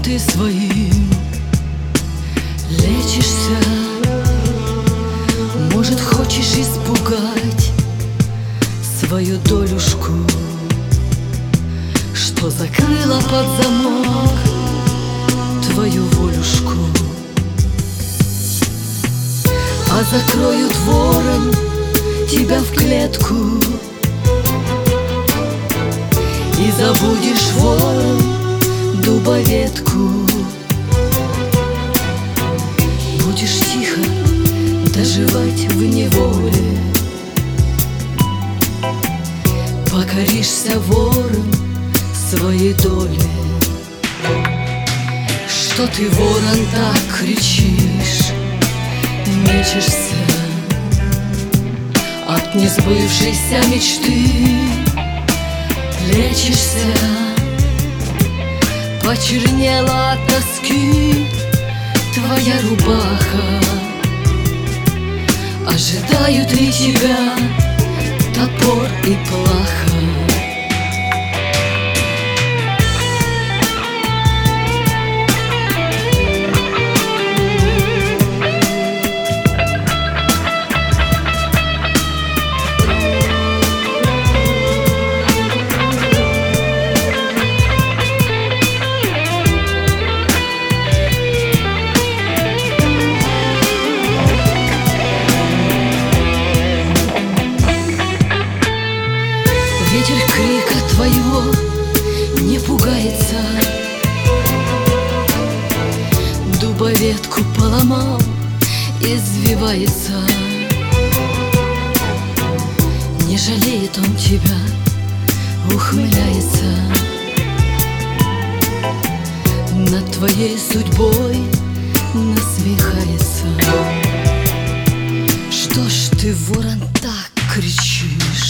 ты своим лечишься. Может, хочешь испугать свою долюшку, что закрыла под замок твою волюшку. А закроют ворон тебя в клетку, и забудешь, ворон, дубоветку. Будешь тихо доживать в неволе, покоришься, ворон, своей доле. Что ты, ворон, так кричишь, мечешься от несбывшейся мечты, лечишься. Почернела от тоски твоя рубаха, ожидают ли тебя топор и плаха? Ветер крика твоего не пугается, дубоветку поломал, извивается. Не жалеет он тебя, ухмыляется, над твоей судьбой насмехается. Что ж ты, ворон, так кричишь?